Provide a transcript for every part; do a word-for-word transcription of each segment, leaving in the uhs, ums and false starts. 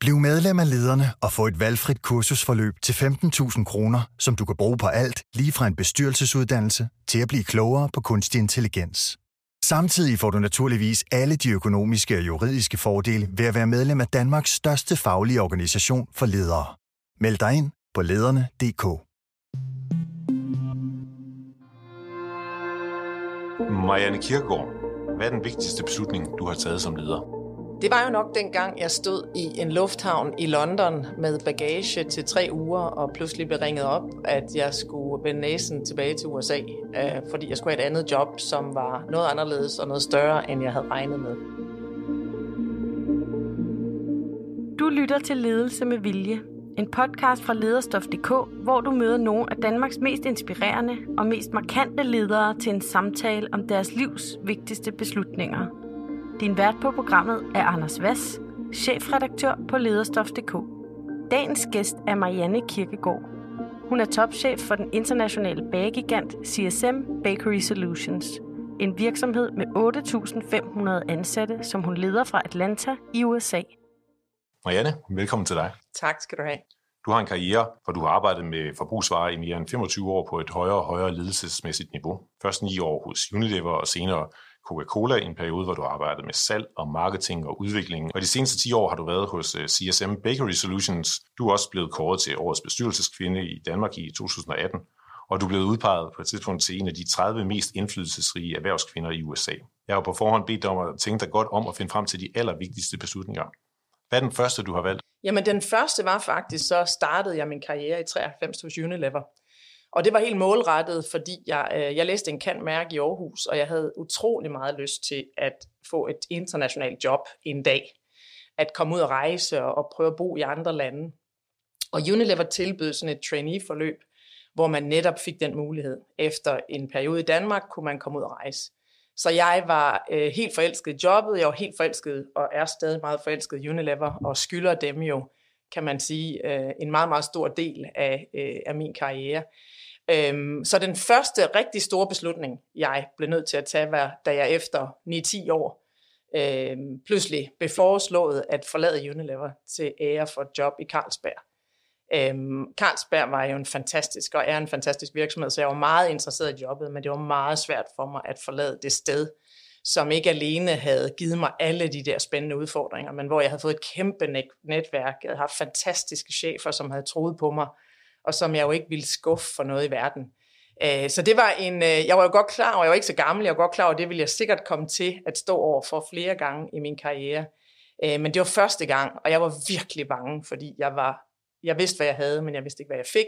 Bliv medlem af Lederne og få et valgfrit kursusforløb til femten tusind kroner, som du kan bruge på alt, lige fra en bestyrelsesuddannelse til at blive klogere på kunstig intelligens. Samtidig får du naturligvis alle de økonomiske og juridiske fordele ved at være medlem af Danmarks største faglige organisation for ledere. Meld dig ind på lederne punktum d k. Marianne Kirkegaard, hvad er den vigtigste beslutning, du har taget som leder? Det var jo nok dengang, jeg stod i en lufthavn i London med bagage til tre uger, og pludselig blev ringet op, at jeg skulle vende næsen tilbage til U S A, fordi jeg skulle have et andet job, som var noget anderledes og noget større, end jeg havde regnet med. Du lytter til Ledelse med Vilje, en podcast fra lederstof punktum d k, hvor du møder nogle af Danmarks mest inspirerende og mest markante ledere til en samtale om deres livs vigtigste beslutninger. Din vært på programmet er Anders Hvass, chefredaktør på lederstof punktum d k. Dagens gæst er Marianne Kirkegaard. Hun er topchef for den internationale bagegigant C S M Bakery Solutions, en virksomhed med otte tusind fem hundrede ansatte, som hun leder fra Atlanta i U S A. Marianne, velkommen til dig. Tak skal du have. Du har en karriere, hvor du har arbejdet med forbrugsvarer i mere end femogtyve år på et højere og højere ledelsesmæssigt niveau. Først ni år hos Unilever og senere Coca-Cola i en periode, hvor du arbejdede med salg og marketing og udvikling. Og de seneste ti år har du været hos C S M Bakery Solutions. Du er også blevet kåret til årets bestyrelseskvinde i Danmark i to tusind og atten. Og du er blevet udpeget på et tidspunkt til en af de tredive mest indflydelsesrige erhvervskvinder i U S A. Jeg har på forhånd bedt dig om at tænke dig godt om at finde frem til de allervigtigste beslutninger. Hvad er den første, du har valgt? Jamen den første var faktisk, så startede jeg min karriere i treoghalvfems hos Unilever. Og det var helt målrettet, fordi jeg, øh, jeg læste en cand.merc i Aarhus, og jeg havde utrolig meget lyst til at få et internationalt job en dag. At komme ud og rejse og, og prøve at bo i andre lande. Og Unilever tilbød sådan et trainee-forløb, hvor man netop fik den mulighed. Efter en periode i Danmark kunne man komme ud og rejse. Så jeg var øh, helt forelsket i jobbet, jeg var helt forelsket og er stadig meget forelsket i Unilever, og skylder dem jo, kan man sige, øh, en meget, meget stor del af, øh, af min karriere. Øhm, så den første rigtig store beslutning, jeg blev nødt til at tage, var, da jeg efter ni til ti år øh, pludselig blev foreslået at forlade Unilever til ære for et job i Carlsberg. Øhm, Carlsberg var jo en fantastisk og er en fantastisk virksomhed, så jeg var meget interesseret i jobbet, men det var meget svært for mig at forlade det sted, som ikke alene havde givet mig alle de der spændende udfordringer, men hvor jeg havde fået et kæmpe netværk. Jeg havde haft fantastiske chefer, som havde troet på mig, og som jeg jo ikke ville skuffe for noget i verden. Så det var en, jeg var jo godt klar over, jeg var ikke så gammel, jeg var godt klar over, det ville jeg sikkert komme til at stå over for flere gange i min karriere. Men det var første gang, og jeg var virkelig bange, fordi jeg var, jeg vidste, hvad jeg havde, men jeg vidste ikke, hvad jeg fik.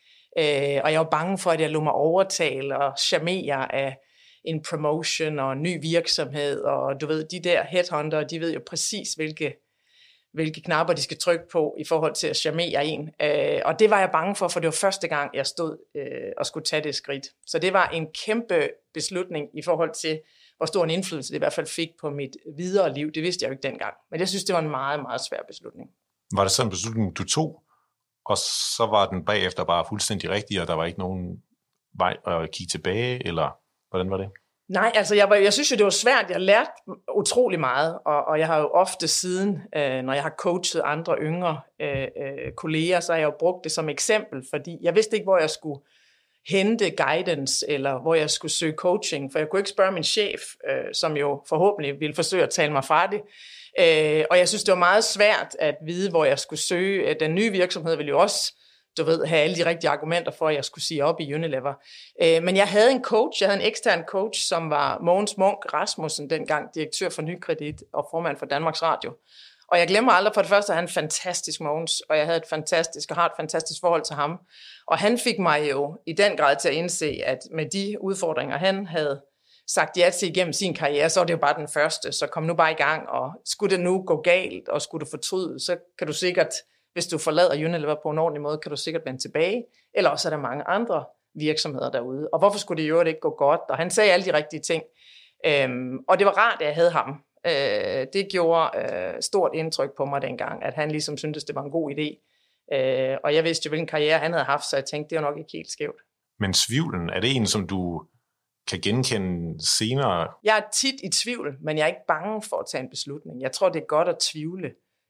Og jeg var bange for, at jeg lod mig overtale og charmere af en promotion og en ny virksomhed, og du ved, de der headhunter, de ved jo præcis, hvilke hvilke knapper de skal trykke på i forhold til at charmere en. Øh, og det var jeg bange for, for det var første gang, jeg stod øh, og skulle tage det skridt. Så det var en kæmpe beslutning i forhold til, hvor stor en indflydelse det i hvert fald fik på mit videre liv. Det vidste jeg jo ikke dengang. Men jeg synes, det var en meget, meget svær beslutning. Var det sådan en beslutning, du tog, og så var den bagefter bare fuldstændig rigtig, og der var ikke nogen vej at kigge tilbage, eller hvordan var det? Nej, altså jeg, var, jeg synes jo, det var svært. Jeg lærte utrolig meget, og, og jeg har jo ofte siden, øh, når jeg har coachet andre yngre øh, øh, kolleger, så har jeg jo brugt det som eksempel, fordi jeg vidste ikke, hvor jeg skulle hente guidance, eller hvor jeg skulle søge coaching, for jeg kunne ikke spørge min chef, øh, som jo forhåbentlig ville forsøge at tale mig fra det. Øh, og jeg synes, det var meget svært at vide, hvor jeg skulle søge. Den nye virksomhed ville jo også, du ved, have alle de rigtige argumenter for, at jeg skulle sige op i Unilever. Øh, men jeg havde en coach, jeg havde en ekstern coach, som var Mogens Munk Rasmussen, dengang direktør for Nykredit og formand for Danmarks Radio. Og jeg glemmer aldrig, for det første, at han er en fantastisk Mogens, og jeg havde et fantastisk og har et fantastisk forhold til ham. Og han fik mig jo i den grad til at indse, at med de udfordringer, han havde sagt ja til igennem sin karriere, så var det jo bare den første, så kom nu bare i gang, og skulle det nu gå galt, og skulle du fortryde, så kan du sikkert, hvis du forlader Unilever på en ordentlig måde, kan du sikkert vende tilbage, eller også er der mange andre virksomheder derude, og hvorfor skulle det jo ikke gå godt, og han sagde alle de rigtige ting, øhm, og det var rart, at jeg havde ham. Øh, det gjorde øh, stort indtryk på mig dengang, at han ligesom syntes, det var en god idé, øh, og jeg vidste jo, hvilken karriere han havde haft, så jeg tænkte, det var nok ikke helt skævt. Men tvivlen, er det en, som du kan genkende senere? Jeg er tit i tvivl, men jeg er ikke bange for at tage en beslutning. Jeg tror, det er godt at tvivle.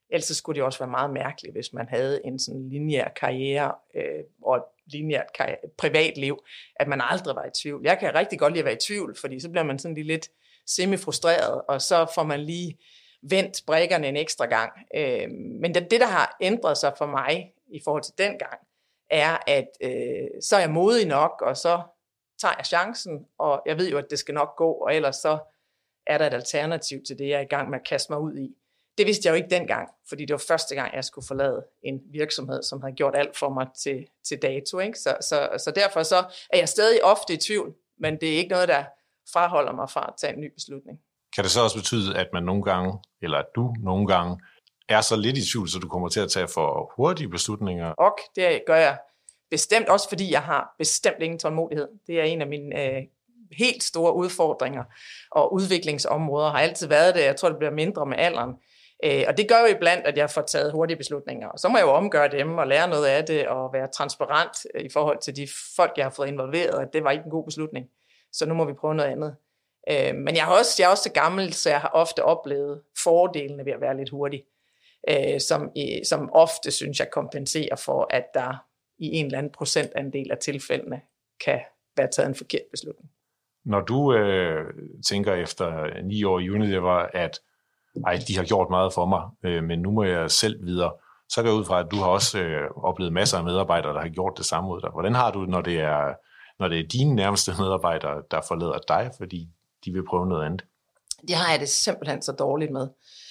Ellers skulle det også være meget mærkeligt, hvis man havde en sådan lineær karriere øh, og et lineært karriere, privatliv, at man aldrig var i tvivl. Jeg kan rigtig godt lide at være i tvivl, fordi så bliver man sådan lige lidt semi-frustreret, og så får man lige vendt brikkerne en ekstra gang. Øh, men det, det, der har ændret sig for mig i forhold til den gang, er, at øh, så er jeg modig nok, og så tager jeg chancen, og jeg ved jo, at det skal nok gå, og ellers så er der et alternativ til det, jeg er i gang med at kaste mig ud i. Det vidste jeg jo ikke dengang, fordi det var første gang, jeg skulle forlade en virksomhed, som havde gjort alt for mig til, til dato. Ikke? Så, så, så derfor så er jeg stadig ofte i tvivl, men det er ikke noget, der fraholder mig fra at tage en ny beslutning. Kan det så også betyde, at man nogle gange, eller at du nogle gange, er så lidt i tvivl, så du kommer til at tage for hurtige beslutninger? Og det gør jeg bestemt også, fordi jeg har bestemt ingen tålmodighed. Det er en af mine øh, helt store udfordringer og udviklingsområder, har altid været det. Jeg tror, det bliver mindre med alderen. Øh, og det gør jo iblandt, at jeg får taget hurtige beslutninger. Og så må jeg jo omgøre dem og lære noget af det og være transparent i forhold til de folk, jeg har fået involveret, at det var ikke en god beslutning. Så nu må vi prøve noget andet. Øh, men jeg, har også, jeg er også så gammel, så jeg har ofte oplevet fordelene ved at være lidt hurtig, øh, som, som ofte, synes jeg, kompenserer for, at der i en eller anden procentandel af tilfældene kan være taget en forkert beslutning. Når du øh, tænker efter ni år i Unilever, at ej, de har gjort meget for mig, øh, men nu må jeg selv videre, så går jeg ud fra, at du har også øh, oplevet masser af medarbejdere, der har gjort det samme ud dig. Hvordan har du det, når det er, når det er dine nærmeste medarbejdere, der forlader dig, fordi de vil prøve noget andet? Det har jeg det simpelthen så dårligt med.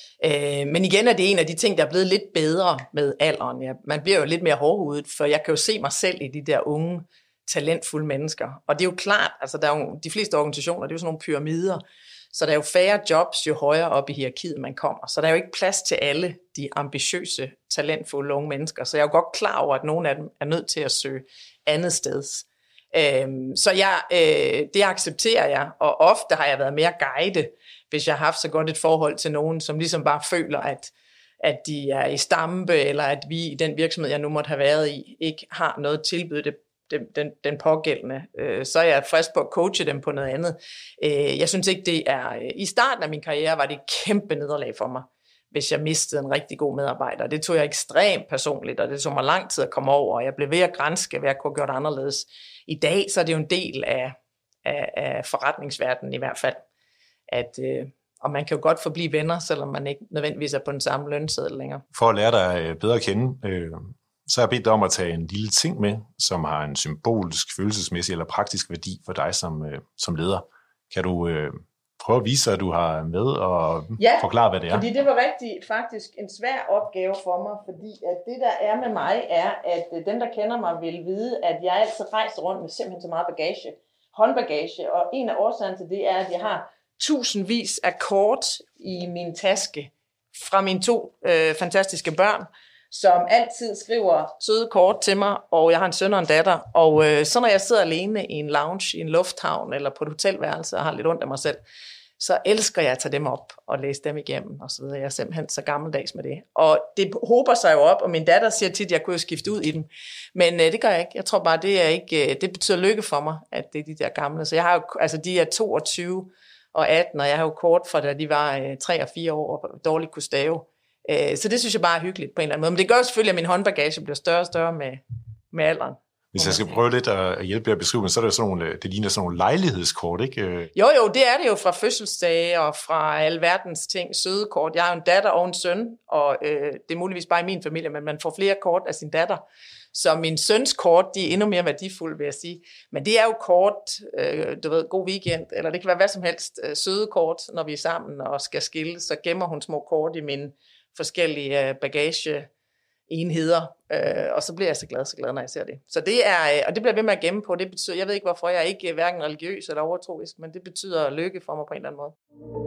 Øh, men igen er det en af de ting, der er blevet lidt bedre med alderen. Ja, man bliver jo lidt mere hårdhudet, for jeg kan jo se mig selv i de der unge, talentfulde mennesker. Og det er jo klart, altså der er jo, de fleste organisationer, det er jo sådan nogle pyramider, så der er jo færre jobs, jo højere op i hierarkiet man kommer. Så der er jo ikke plads til alle de ambitiøse, talentfulde unge mennesker. Så jeg er jo godt klar over, at nogle af dem er nødt til at søge andet steds. Øhm, så jeg, øh, det accepterer jeg, og ofte har jeg været mere guide, hvis jeg har haft så godt et forhold til nogen, som ligesom bare føler, at, at de er i stampe, eller at vi i den virksomhed, jeg nu måtte have været i, ikke har noget tilbud det, den, den, den pågældende. Øh, så er jeg frisk på at coache dem på noget andet. Øh, jeg synes ikke, det er... Øh, I starten af min karriere var det et kæmpe nederlag for mig, hvis jeg mistede en rigtig god medarbejder. Det tog jeg ekstremt personligt, og det tog mig lang tid at komme over, og jeg blev ved at granske, hvad jeg kunne have gjort anderledes. I dag så er det jo en del af, af, af forretningsverdenen i hvert fald, at, øh, og man kan jo godt forblive venner, selvom man ikke nødvendigvis er på den samme lønseddel længere. For at lære dig bedre at kende, øh, så har jeg bedt dig om at tage en lille ting med, som har en symbolisk, følelsesmæssig eller praktisk værdi for dig som, øh, som leder. Kan du øh, prøve at vise, at du har med og ja, forklare, hvad det er? Fordi det var rigtig faktisk en svær opgave for mig, fordi at det, der er med mig, er, at dem, der kender mig, vil vide, at jeg altid rejser rundt med simpelthen så meget bagage, håndbagage, og en af årsagerne til det er, at jeg har tusindvis af kort i min taske fra mine to øh, fantastiske børn, som altid skriver søde kort til mig, og jeg har en søn og en datter, og øh, så når jeg sidder alene i en lounge, i en lufthavn, eller på et hotelværelse, og har lidt ondt af mig selv, så elsker jeg at tage dem op og læse dem igennem, og så videre. Jeg er simpelthen så gammeldags med det. Og det håber sig jo op, og min datter siger tit, at jeg kunne skifte ud i dem. Men øh, det gør jeg ikke. Jeg tror bare, det er ikke, øh, det betyder lykke for mig, at det er de der gamle. Så jeg har jo, altså de er toogtyve og atten, og jeg har jo kort fra, da de var øh, tre og fire år og dårligt kunne stave. Øh, så det synes jeg bare er hyggeligt på en eller anden måde. Men det gør selvfølgelig, at min håndbagage bliver større og større med, med alderen. Hvis jeg skal prøve lidt at hjælpe jer at beskrive, så er det sådan nogle, det ligner sådan nogle lejlighedskort, ikke? Jo, jo, det er det jo fra fødselsdage og fra alverdens ting, søde kort. Jeg har jo en datter og en søn, og øh, det er muligvis bare i min familie, men man får flere kort af sin datter. Så min søns kort, de er endnu mere værdifulde, vil jeg sige. Men det er jo kort, øh, du ved, god weekend, eller det kan være hvad som helst, øh, søde kort, når vi er sammen og skal skille, så gemmer hun små kort i mine forskellige øh, bagage enheder, øh, og så bliver jeg så glad, så glad, når jeg ser det. Så det er, øh, og det bliver jeg ved med at gemme på, det betyder, jeg ved ikke hvorfor, jeg er ikke hverken religiøs eller overtroisk, men det betyder lykke for mig på en eller anden måde.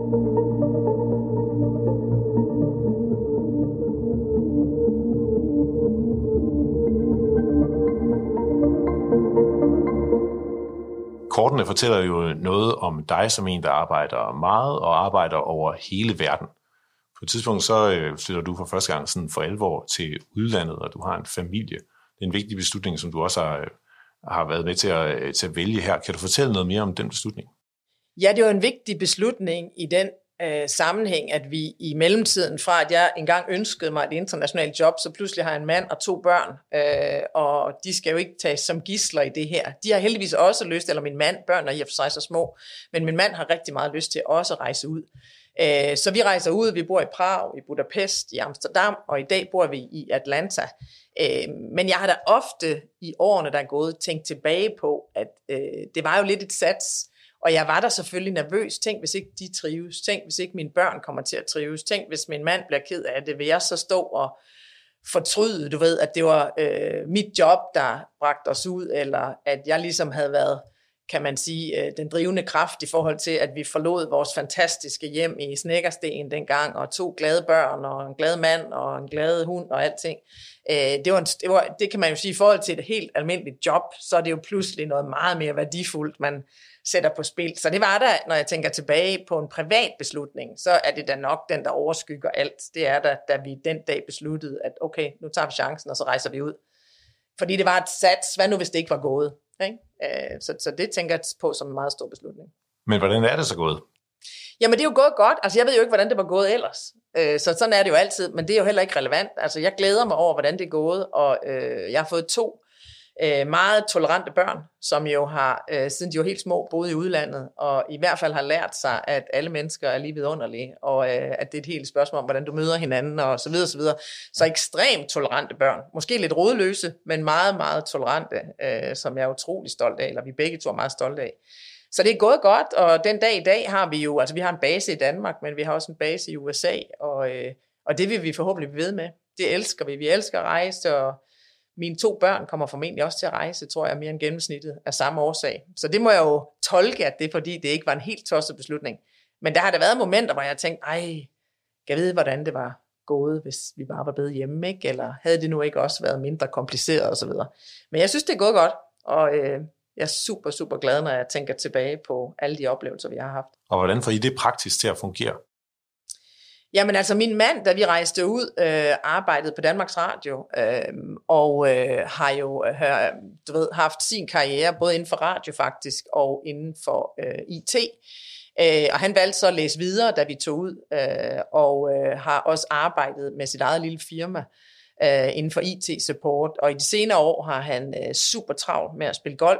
Kortene fortæller jo noget om dig som en, der arbejder meget og arbejder over hele verden. På et tidspunkt så øh, flytter du for første gang sådan for alvor til udlandet, og du har en familie. Det er en vigtig beslutning, som du også har, har været med til at, til at vælge her. Kan du fortælle noget mere om den beslutning? Ja, det var en vigtig beslutning i den øh, sammenhæng, at vi i mellemtiden, fra at jeg engang ønskede mig et internationalt job, så pludselig har jeg en mand og to børn, øh, og de skal jo ikke tages som gidsler i det her. De har heldigvis også lyst, eller min mand, børn er i og for sig så små, men min mand har rigtig meget lyst til også at rejse ud. Øh, så vi rejser ud, vi bor i Prag, i Budapest, i Amsterdam, og i dag bor vi i Atlanta. Øh, men jeg har da ofte i årene, der er gået, tænkt tilbage på, at øh, det var jo lidt et sats, og jeg var der selvfølgelig nervøs. Tænk, hvis ikke de trives. Tænk, hvis ikke mine børn kommer til at trives. Tænk, hvis min mand bliver ked af det. Vil jeg så stå og fortryde, du ved, at det var øh, mit job, der bragte os ud, eller at jeg ligesom havde været, kan man sige, øh, den drivende kraft i forhold til, at vi forlod vores fantastiske hjem i Snekkersten dengang, og to glade børn, og en glad mand, og en glad hund, og alting. Øh, det, var en, det, var, det kan man jo sige, i forhold til et helt almindeligt job, så er det jo pludselig noget meget mere værdifuldt, man sætter på spil. Så det var der, når jeg tænker tilbage på en privat beslutning, så er det da nok den, der overskygger alt. Det er der, da vi den dag besluttede, at okay, nu tager vi chancen, og så rejser vi ud. Fordi det var et sats, hvad nu hvis det ikke var gået? Ikke? Så, så det tænker jeg på som en meget stor beslutning. Men hvordan er det så gået? Jamen det er jo gået godt. Altså jeg ved jo ikke, hvordan det var gået ellers. Så sådan er det jo altid, men det er jo heller ikke relevant. Altså jeg glæder mig over, hvordan det er gået, og øh, jeg har fået to øh, meget tolerante børn, som jo har, øh, siden de var helt små, boet i udlandet, og i hvert fald har lært sig, at alle mennesker er lige vidunderlige, og øh, at det er et helt spørgsmål om, hvordan du møder hinanden, og så videre, så videre. Så ekstremt tolerante børn. Måske lidt rodløse, men meget, meget tolerante, øh, som jeg er utrolig stolt af, eller vi begge to er meget stolte af. Så det er gået godt, og den dag i dag har vi jo, altså vi har en base i Danmark, men vi har også en base i U S A, og, øh, og det vil vi forhåbentlig blive ved med. Det elsker vi. Vi elsker at rejse, og mine to børn kommer formentlig også til at rejse, tror jeg, mere end gennemsnittet af samme årsag. Så det må jeg jo tolke, at det er fordi, det ikke var en helt tosset beslutning. Men der har der været momenter, hvor jeg tænkte, ej, kan jeg vide, hvordan det var gået, hvis vi bare var blevet hjemme, ikke? Eller havde det nu ikke også været mindre kompliceret osv. Men jeg synes, det er gået godt, og øh, jeg er super, super glad, når jeg tænker tilbage på alle de oplevelser, vi har haft. Og hvordan får I det praktisk til at fungere? Jamen altså, min mand, da vi rejste ud, øh, arbejdede på Danmarks Radio, øh, og øh, har jo øh, du ved, haft sin karriere, både inden for radio faktisk, og inden for øh, I T. Øh, og han valgte så at læse videre, da vi tog ud, øh, og øh, har også arbejdet med sit eget lille firma øh, inden for I T-support. Og i de senere år har han øh, super travlt med at spille golf,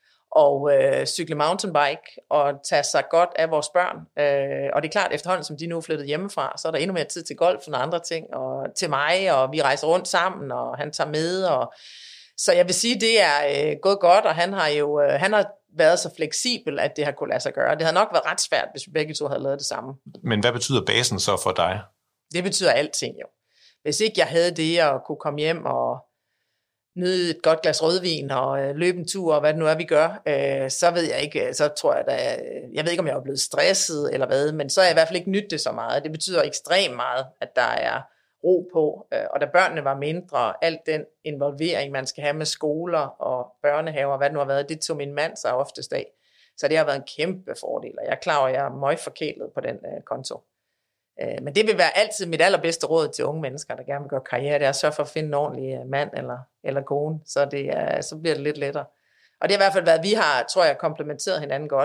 og øh, cykle mountainbike, og tage sig godt af vores børn. Øh, og det er klart, efterhånden som de nu er flyttet hjemmefra, så er der endnu mere tid til golfen og andre ting, og til mig, og vi rejser rundt sammen, og han tager med. Og så jeg vil sige, det er øh, gået godt, og han har jo øh, han har været så fleksibel, at det har kunne lade sig gøre. Det havde nok været ret svært, hvis vi begge to havde lavet det samme. Men hvad betyder basen så for dig? Det betyder alting jo. Hvis ikke jeg havde det, at kunne komme hjem og nyde et godt glas rødvin og øh, løbe en tur, og hvad det nu er, vi gør, øh, så ved jeg ikke, så tror jeg, at jeg ved ikke, om jeg er blevet stresset eller hvad, men så er jeg i hvert fald ikke nydt det så meget. Det betyder ekstremt meget, at der er ro på, øh, og da børnene var mindre, alt den involvering, man skal have med skoler og børnehaver, hvad det nu har været, det tog min mand sig oftest af. Så det har været en kæmpe fordel, og jeg er klar over, at jeg er møgforkælet på den øh, konto. Men det vil være altid mit allerbedste råd til unge mennesker, der gerne vil gøre karriere, det er at sørge for at finde en ordentlig mand eller, eller kone, så, det er, så bliver det lidt lettere. Og det har i hvert fald været, vi har, tror jeg, komplementeret hinanden godt.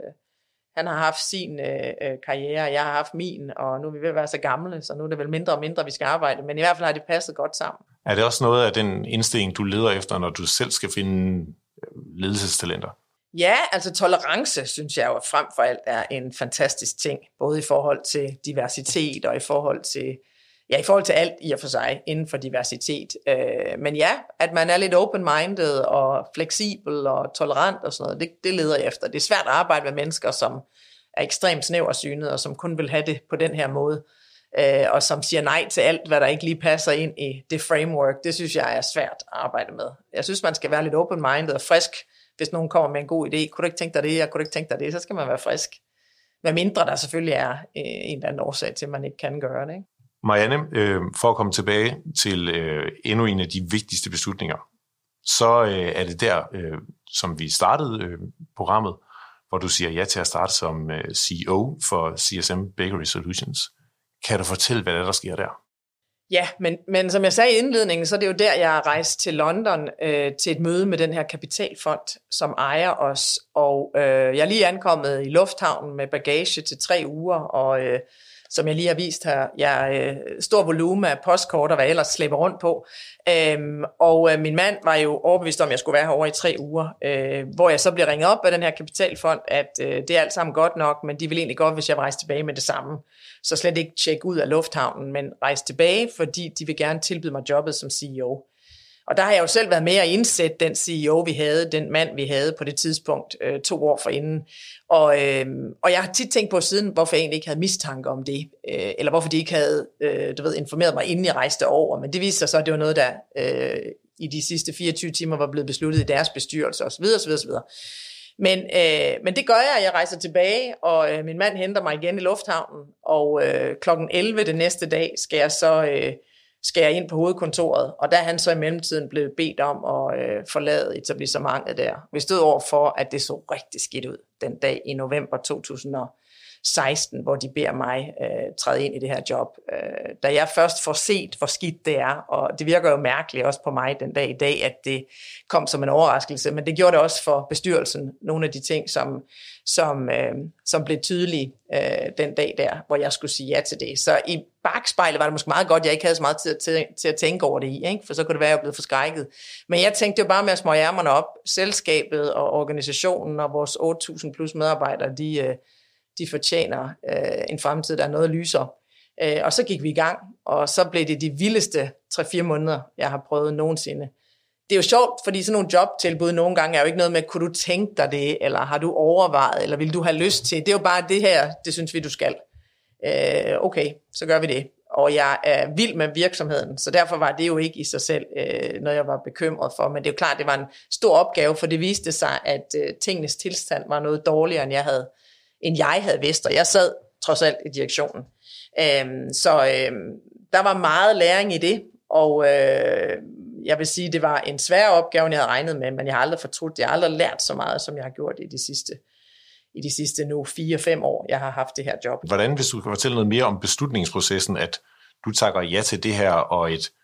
Han har haft sin øh, karriere, jeg har haft min, og nu er vi ved at være så gamle, så nu er det vel mindre og mindre, vi skal arbejde, men i hvert fald har det passet godt sammen. Er det også noget af den indstilling, du leder efter, når du selv skal finde ledelsestalenter? Ja, altså tolerance, synes jeg jo frem for alt er en fantastisk ting, både i forhold til diversitet og i forhold til, ja, i forhold til alt i og for sig inden for diversitet. Øh, men ja, at man er lidt open-minded og fleksibel og tolerant og sådan noget, det, det leder jeg efter. Det er svært at arbejde med mennesker, som er ekstremt snæversynet og som kun vil have det på den her måde, øh, og som siger nej til alt, hvad der ikke lige passer ind i det framework. Det synes jeg er svært at arbejde med. Jeg synes, man skal være lidt open-minded og frisk. Hvis nogen kommer med en god idé, kunne du ikke tænke dig det, og kunne du ikke tænke dig det, så skal man være frisk. Hvad mindre der selvfølgelig er øh, en eller anden årsag til, at man ikke kan gøre det. Ikke? Marianne, øh, for at komme tilbage til øh, endnu en af de vigtigste beslutninger, så øh, er det der, øh, som vi startede øh, programmet, hvor du siger ja til at starte som øh, C E O for C S M Bakery Solutions. Kan du fortælle, hvad der, der sker der? Ja, men, men som jeg sagde i indledningen, så er det jo der, jeg er rejst til London øh, til et møde med den her kapitalfond, som ejer os. Og øh, jeg er lige ankommet i lufthavnen med bagage til tre uger, og øh, som jeg lige har vist her, jeg øh, stor volumen af postkort, og hvad jeg ellers slæber rundt på. Øhm, og øh, min mand var jo overbevist om, at jeg skulle være herovre i tre uger, øh, hvor jeg så blev ringet op af den her kapitalfond, at øh, det er alt sammen godt nok, men de vil egentlig godt, hvis jeg rejser tilbage med det samme. Så slet ikke tjekke ud af lufthavnen, men rejse tilbage, fordi de vil gerne tilbyde mig jobbet som C E O. Og der har jeg jo selv været med at indsætte den C E O, vi havde, den mand, vi havde på det tidspunkt, øh, to år forinden. Og, øh, og jeg har tit tænkt på siden, hvorfor jeg egentlig ikke havde mistanke om det, øh, eller hvorfor de ikke havde øh, du ved, informeret mig, inden jeg rejste over. Men det viste sig så, at det var noget, der øh, i de sidste fireogtyve timer var blevet besluttet i deres bestyrelse osv. osv., osv. Men, øh, men det gør jeg, jeg rejser tilbage, og øh, min mand henter mig igen i lufthavnen, og øh, klokken elleve den næste dag skal jeg så øh, skal jeg ind på hovedkontoret, og der er han så i mellemtiden blevet bedt om at øh, forlade etablissementet der. Vi stod over for, at det så rigtig skidt ud den dag i november to tusind og seksten, hvor de beder mig øh, træde ind i det her job. Øh, da jeg først får set, hvor skidt det er, og det virker jo mærkeligt også på mig den dag i dag, at det kom som en overraskelse, men det gjorde det også for bestyrelsen, nogle af de ting, som, som, øh, som blev tydelige øh, den dag der, hvor jeg skulle sige ja til det. Så i bakspejlet var det måske meget godt, at jeg ikke havde så meget tid til, til at tænke over det i, ikke? For så kunne det være, at jeg blev forskrækket. Men jeg tænkte jo bare med at smøge ærmerne op. Selskabet og organisationen og vores otte tusind plus medarbejdere, de øh, de fortjener øh, en fremtid, der er noget lysere. Øh, og så gik vi i gang, og så blev det de vildeste tre fire måneder, jeg har prøvet nogensinde. Det er jo sjovt, fordi sådan nogle jobtilbud nogle gange er jo ikke noget med, kunne du tænke dig det, eller har du overvejet, eller vil du have lyst til? Det er jo bare det her, det synes vi, du skal. Øh, okay, så gør vi det. Og jeg er vild med virksomheden, så derfor var det jo ikke i sig selv øh, noget, jeg var bekymret for. Men det er jo klart, det var en stor opgave, for det viste sig, at øh, tingenes tilstand var noget dårligere, end jeg havde end jeg havde vidst, og jeg sad trods alt i direktionen. Øhm, så øhm, der var meget læring i det, og øh, jeg vil sige, det var en svær opgave, jeg havde regnet med, men jeg har aldrig fortrudt, jeg har aldrig lært så meget, som jeg har gjort i de sidste, i de sidste nu fire fem år, jeg har haft det her job. Hvordan, hvis du kan fortælle noget mere om beslutningsprocessen, at du takker ja til det her, og et,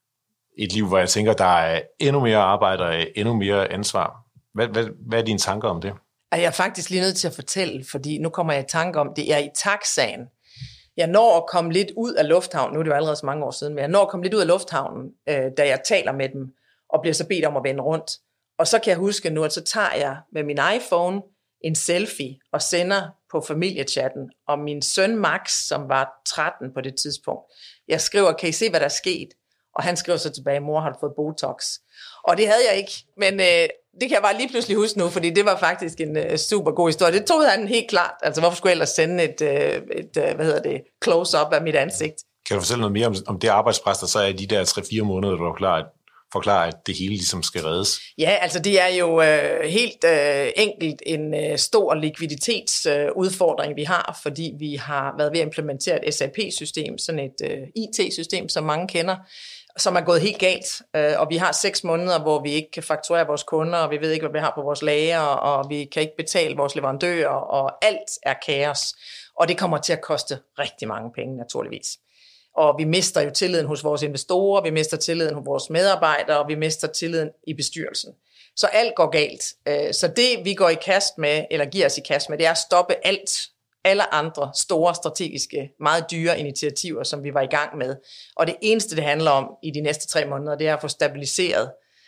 et liv, hvor jeg tænker, der er endnu mere arbejde og endnu mere ansvar. Hvad, hvad, hvad er dine tanker om det? Jeg er faktisk lige nødt til at fortælle, fordi nu kommer jeg i tanke om det. Jeg er i taxaen. Jeg når at komme lidt ud af lufthavnen, nu er det jo allerede så mange år siden, men jeg når at komme lidt ud af lufthavnen, øh, da jeg taler med dem, og bliver så bedt om at vende rundt. Og så kan jeg huske nu, at så tager jeg med min iPhone en selfie og sender på familiechatten, og min søn Max, som var tretten på det tidspunkt, jeg skriver, kan I se, hvad der er sket? Og han skriver så tilbage, mor har du fået Botox. Og det havde jeg ikke, men øh, det kan jeg bare lige pludselig huske nu, fordi det var faktisk en øh, super god historie. Det tog han helt klart. Altså, hvorfor skulle jeg ellers sende et, øh, et øh, hvad hedder det, close-up af mit ansigt? Kan du fortælle noget mere om, om det arbejdspres, der så er i de der tre fire måneder, du har klar, forklaret, at det hele ligesom skal reddes? Ja, altså det er jo øh, helt øh, enkelt en øh, stor likviditetsudfordring, øh, vi har, fordi vi har været ved at implementere et S A P-system, sådan et øh, I T-system, som mange kender, som er gået helt galt, og vi har seks måneder, hvor vi ikke kan fakturere vores kunder, og vi ved ikke, hvad vi har på vores lager, og vi kan ikke betale vores leverandører, og alt er kaos, og det kommer til at koste rigtig mange penge, naturligvis. Og vi mister jo tilliden hos vores investorer, vi mister tilliden hos vores medarbejdere, og vi mister tilliden i bestyrelsen. Så alt går galt. Så det, vi går i kast med, eller giver os i kast med, det er at stoppe alt, alle andre store, strategiske, meget dyre initiativer, som vi var i gang med. Og det eneste, det handler om i de næste tre måneder, det er at få stabiliseret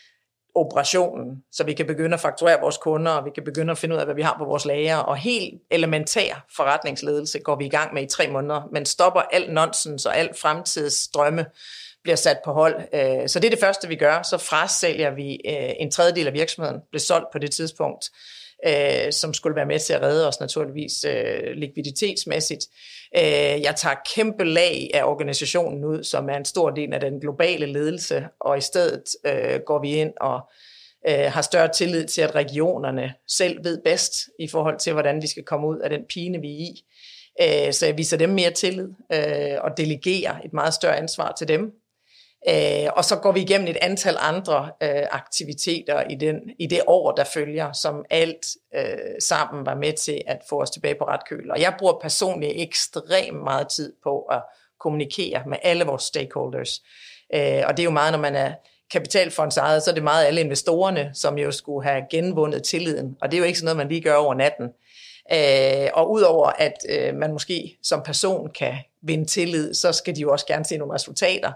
operationen, så vi kan begynde at fakturere vores kunder, og vi kan begynde at finde ud af, hvad vi har på vores lager. Og helt elementær forretningsledelse går vi i gang med i tre måneder, men stopper alt nonsens og alt fremtidsstrømme bliver sat på hold. Så det er det første, vi gør. Så frasælger vi en tredjedel af virksomheden, blev solgt på det tidspunkt, Øh, som skulle være med til at redde os naturligvis øh, likviditetsmæssigt. Øh, jeg tager kæmpe lag af organisationen ud, som er en stor del af den globale ledelse, og i stedet øh, går vi ind og øh, har større tillid til, at regionerne selv ved bedst i forhold til, hvordan vi skal komme ud af den pine, vi er i. Øh, så jeg viser dem mere tillid øh, og delegerer et meget større ansvar til dem. Øh, og så går vi igennem et antal andre øh, aktiviteter i, den, i det år, der følger, som alt øh, sammen var med til at få os tilbage på ret køl. Og jeg bruger personligt ekstremt meget tid på at kommunikere med alle vores stakeholders. Øh, og det er jo meget, når man er kapitalfondsejet, så er det meget alle investorerne, som jo skulle have genvundet tilliden. Og det er jo ikke sådan noget, man lige gør over natten. Øh, og udover at øh, man måske som person kan vinde tillid, så skal de jo også gerne se nogle resultater.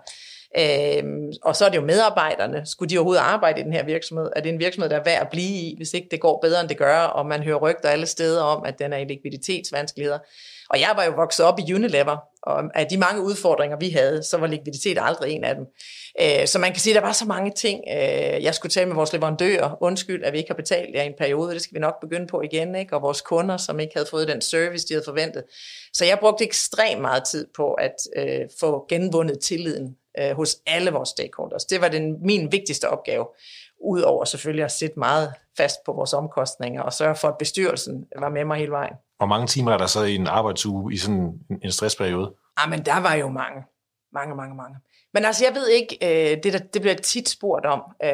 Øhm, og så er det jo medarbejderne. Skulle de overhovedet arbejde i den her virksomhed? Er det en virksomhed, der er værd at blive i, hvis ikke det går bedre, end det gør, og man hører rygter alle steder om, at den er i likviditetsvanskeligheder? Og jeg var jo vokset op i Unilever, og af de mange udfordringer, vi havde, så var likviditet aldrig en af dem. Øh, så man kan sige, at der var så mange ting, øh, jeg skulle tale med vores leverandører. Undskyld, at vi ikke har betalt jer i en periode. Det skal vi nok begynde på igen, ikke? Og vores kunder, som ikke havde fået den service, de havde forventet. Så jeg brugte ekstremt meget tid på at øh, få genvundet tilliden øh, hos alle vores stakeholders. Det var den, min vigtigste opgave, udover selvfølgelig at sætte meget fast på vores omkostninger og sørge for, at bestyrelsen var med mig hele vejen. Hvor mange timer er der så i en arbejdsuge i sådan en stressperiode? Ah, men der var jo mange. Mange, mange, mange. Men altså, jeg ved ikke, øh, det, der, det bliver tit spurgt om, øh,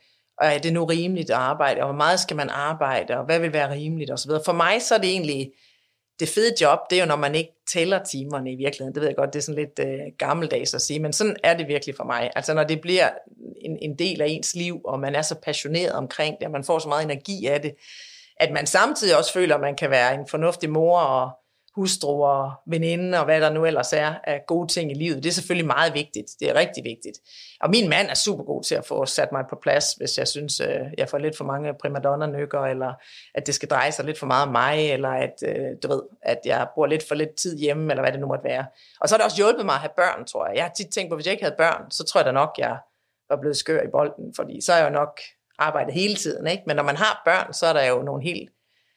er det nu rimeligt at arbejde, og hvor meget skal man arbejde, og hvad vil være rimeligt, osv. For mig så er det egentlig, det fede job, det er jo, når man ikke tæller timerne i virkeligheden. Det ved jeg godt, det er sådan lidt øh, gammeldags at sige, men sådan er det virkelig for mig. Altså, når det bliver en, en del af ens liv, og man er så passioneret omkring det, og man får så meget energi af det, at man samtidig også føler, at man kan være en fornuftig mor og hustru og veninde og hvad der nu ellers er af gode ting i livet. Det er selvfølgelig meget vigtigt. Det er rigtig vigtigt. Og min mand er super god til at få sat mig på plads, hvis jeg synes, jeg får lidt for mange primadonna-nykker, eller at det skal dreje sig lidt for meget om mig, eller at, du ved, at jeg bruger lidt for lidt tid hjemme, eller hvad det nu måtte være. Og så har det også hjulpet mig at have børn, tror jeg. Jeg har tit tænkt på, at hvis jeg ikke havde børn, så tror jeg da nok, jeg var blevet skør i bolden, fordi så er jeg jo nok arbejdet hele tiden, ikke? Men når man har børn, så er der jo nogle helt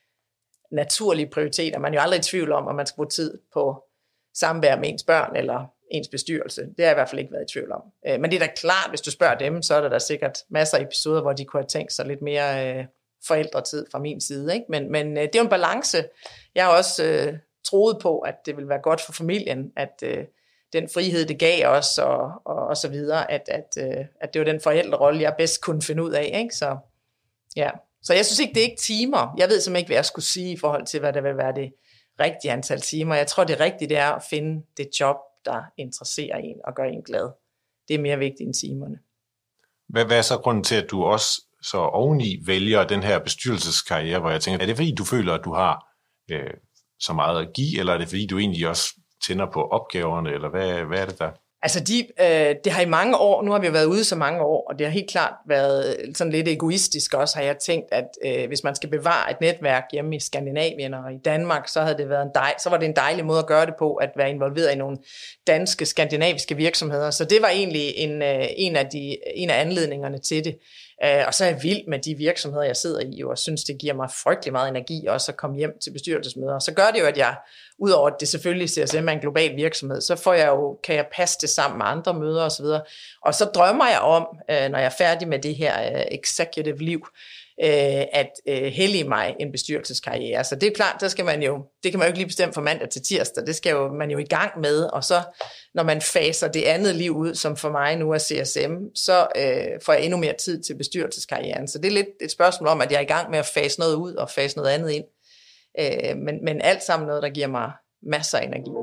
naturlige prioriteter. Man er jo aldrig i tvivl om, om man skal bruge tid på samvær med ens børn eller ens bestyrelse. Det har jeg i hvert fald ikke været i tvivl om. Men det er da klart, hvis du spørger dem, så er der da sikkert masser af episoder, hvor de kunne have tænkt sig lidt mere øh, forældretid fra min side. Ikke? Men, men øh, det er jo en balance. Jeg har også øh, troet på, at det ville være godt for familien, at øh, den frihed, det gav os, og, og, og så videre, at, at, øh, at det var den forældrerolle, jeg bedst kunne finde ud af. Ikke? Så ja. Så jeg synes ikke, det er ikke timer. Jeg ved simpelthen ikke, hvad jeg skulle sige i forhold til, hvad der vil være det rigtige antal timer. Jeg tror, det rigtige det er at finde det job, der interesserer en og gør en glad. Det er mere vigtigt end timerne. Hvad, hvad er så grunden til, at du også så oveni vælger den her bestyrelseskarriere, hvor jeg tænker, er det fordi, du føler, at du har øh, så meget at give, eller er det fordi, du egentlig også tænder på opgaverne, eller hvad, hvad er det der? Altså, de, øh, det har i mange år, nu har vi været ude så mange år, og det har helt klart været sådan lidt egoistisk også, har jeg tænkt, at øh, hvis man skal bevare et netværk hjemme i Skandinavien og i Danmark, så, havde det været en dej, så var det en dejlig måde at gøre det på, at være involveret i nogle danske, skandinaviske virksomheder. Så det var egentlig en, øh, en, af, de, en af anledningerne til det. Uh, og så er jeg vild med de virksomheder, jeg sidder i, og synes, det giver mig frygtelig meget energi også at komme hjem til bestyrelsesmøder. Så gør det jo, at jeg, udover at det selvfølgelig C S M er en global virksomhed, så får jeg jo, kan jeg passe det sammen med andre møder osv. Og så drømmer jeg om, uh, når jeg er færdig med det her uh, executive liv, uh, at uh, hellige mig en bestyrelseskarriere. Så det er klart, der skal man jo, det kan man jo ikke lige bestemme fra mandag til tirsdag, det skal jo, man jo i gang med, og så når man faser det andet liv ud, som for mig nu er C S M, så øh, får jeg endnu mere tid til bestyrelseskarrieren. Så det er lidt et spørgsmål om, at jeg er i gang med at fase noget ud og fase noget andet ind. Øh, men, men alt sammen noget, der giver mig masser af energi.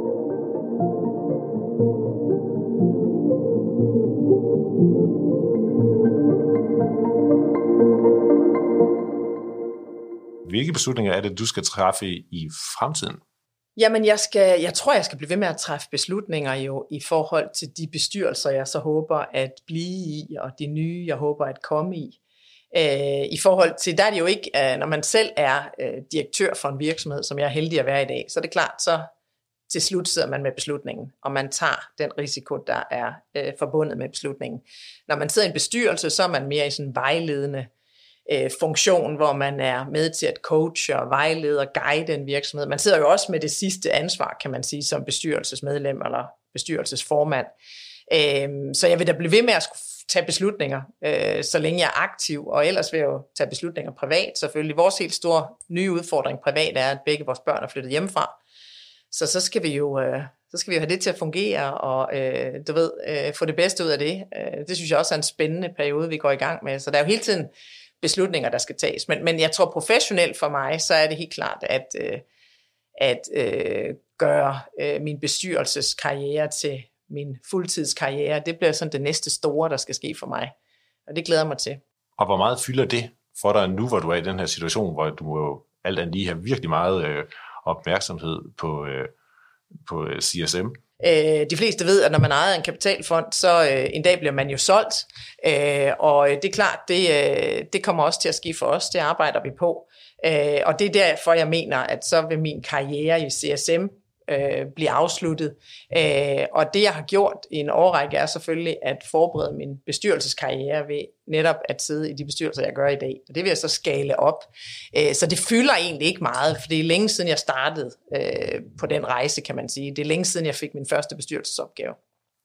Hvilke beslutninger er det, du skal træffe i fremtiden? Jamen, jeg, skal, jeg tror, jeg skal blive ved med at træffe beslutninger jo i forhold til de bestyrelser, jeg så håber at blive i, og de nye, jeg håber at komme i. Øh, I forhold til, der er det jo ikke, øh, når man selv er øh, direktør for en virksomhed, som jeg er heldig at være i dag, så er det klart, så til slut sidder man med beslutningen, og man tager den risiko, der er øh, forbundet med beslutningen. Når man sidder i en bestyrelse, så er man mere i sådan en vejledende funktion, hvor man er med til at coache og vejlede og guide en virksomhed. Man sidder jo også med det sidste ansvar, kan man sige, som bestyrelsesmedlem eller bestyrelsesformand. Så jeg vil da blive ved med at tage beslutninger, så længe jeg er aktiv, og ellers vil jeg jo tage beslutninger privat. Selvfølgelig vores helt store nye udfordring privat er, at begge vores børn er flyttet hjemmefra. Så så skal vi jo så skal vi jo have det til at fungere, og du ved, få det bedste ud af det. Det synes jeg også er en spændende periode, vi går i gang med. Så der er jo hele tiden beslutninger, der skal tages. Men, men jeg tror professionelt for mig, så er det helt klart, at, øh, at øh, gøre øh, min bestyrelseskarriere til min fuldtidskarriere. Det bliver sådan det næste store, der skal ske for mig. Og det glæder mig til. Og hvor meget fylder det for dig nu, hvor du er i den her situation, hvor du må alt andet lige have virkelig meget øh, opmærksomhed på, øh, på C S M? Øh, de fleste ved, at når man ejer en kapitalfond, så øh, en dag bliver man jo solgt. Øh, og det er klart, det, øh, det kommer også til at ske for os. Det arbejder vi på. Øh, og det er derfor, jeg mener, at så vil min karriere i C S M øh, blive afsluttet. Øh, og det, jeg har gjort i en årrække, er selvfølgelig at forberede min bestyrelseskarriere ved netop at sidde i de bestyrelser, jeg gør i dag. Og det vil jeg så skale op. Øh, så det fylder egentlig ikke meget, for det er længe siden, jeg startede øh, på den rejse, kan man sige. Det er længe siden, jeg fik min første bestyrelsesopgave.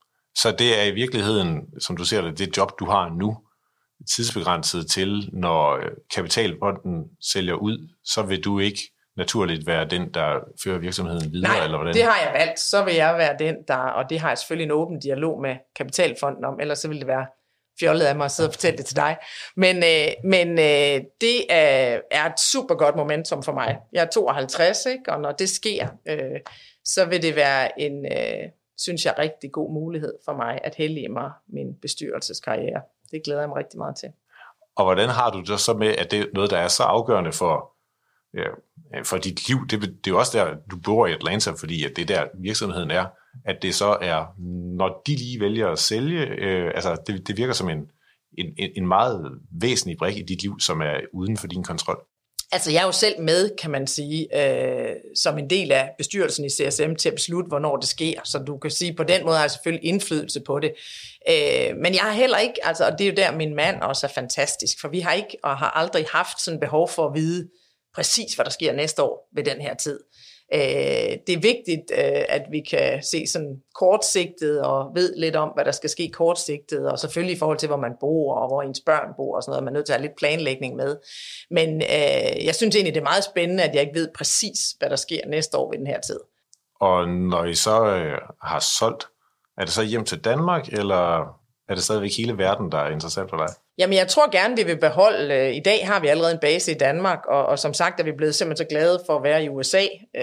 Så det er i virkeligheden, som du ser det, det job, du har nu, tidsbegrænset til, når kapitalfonden sælger ud, så vil du ikke naturligt være den, der fører virksomheden videre? Nej, eller hvordan? Det har jeg valgt. Så vil jeg være den, der, og det har jeg selvfølgelig en åben dialog med kapitalfonden om, ellers så vil det være fjollet af mig at sidde og fortælle det til dig. Men, øh, men øh, det er, er et super godt momentum for mig. Jeg er tooghalvtreds, ikke? Og når det sker, øh, så vil det være en, øh, synes jeg, rigtig god mulighed for mig at hellige mig min bestyrelseskarriere. Det glæder jeg mig rigtig meget til. Og hvordan har du det så med, at det er noget, der er så afgørende for, ja, for dit liv? Det, det er jo også der, du bor i Atlanta, fordi at det der virksomheden er, at det så er, når de lige vælger at sælge, øh, altså det, det virker som en, en, en meget væsentlig brik i dit liv, som er uden for din kontrol. Altså jeg er jo selv med, kan man sige, øh, som en del af bestyrelsen i C S M til at beslutte, hvornår det sker. Så du kan sige, på den måde har jeg selvfølgelig indflydelse på det. Øh, men jeg har heller ikke, altså, og det er jo der, min mand også er fantastisk, for vi har ikke og har aldrig haft sådan behov for at vide præcis, hvad der sker næste år ved den her tid. Øh, det er vigtigt, øh, at vi kan se sådan kortsigtet og ved lidt om, hvad der skal ske kortsigtet, og selvfølgelig i forhold til, hvor man bor og hvor ens børn bor og sådan noget. Man er nødt til at have lidt planlægning med. Men øh, jeg synes egentlig, det er meget spændende, at jeg ikke ved præcis, hvad der sker næste år ved den her tid. Og når I så øh, har solgt, er det så hjem til Danmark, eller er det stadigvæk hele verden, der er interessant for dig? Jamen, jeg tror gerne, vi vil beholde. I dag har vi allerede en base i Danmark, og, og som sagt er vi blevet simpelthen så glade for at være i U S A.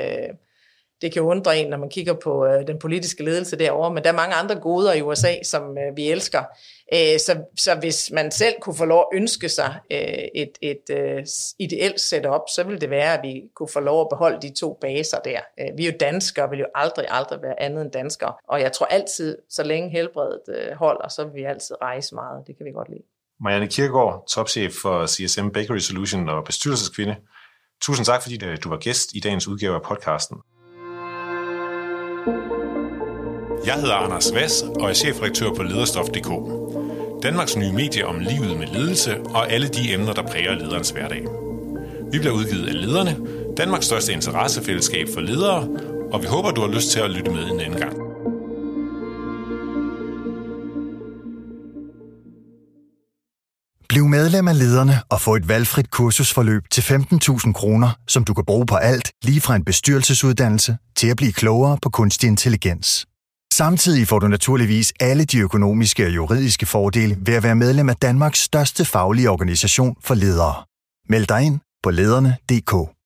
Det kan jo undre en, når man kigger på den politiske ledelse derovre, men der er mange andre goder i U S A, som vi elsker. Så, så hvis man selv kunne få lov at ønske sig et, et, et ideelt setup, så ville det være, at vi kunne få lov at beholde de to baser der. Vi er jo danskere, og vil jo aldrig, aldrig være andet end danskere. Og jeg tror altid, så længe helbredet holder, så vil vi altid rejse meget. Det kan vi godt lide. Marianne Kirkegaard, topchef for C S M Bakery Solution og bestyrelseskvinde. Tusind tak, fordi du var gæst i dagens udgave af podcasten. Jeg hedder Anders Vass og er chefredaktør på lederstof punktum d k. Danmarks nye medie om livet med ledelse og alle de emner, der præger lederens hverdag. Vi bliver udgivet af Lederne, Danmarks største interessefællesskab for ledere, og vi håber, du har lyst til at lytte med en anden gang. Bliv medlem af Lederne og få et valgfrit kursusforløb til femten tusind kroner, som du kan bruge på alt, lige fra en bestyrelsesuddannelse til at blive klogere på kunstig intelligens. Samtidig får du naturligvis alle de økonomiske og juridiske fordele ved at være medlem af Danmarks største faglige organisation for ledere. Meld dig ind på lederne punktum d k.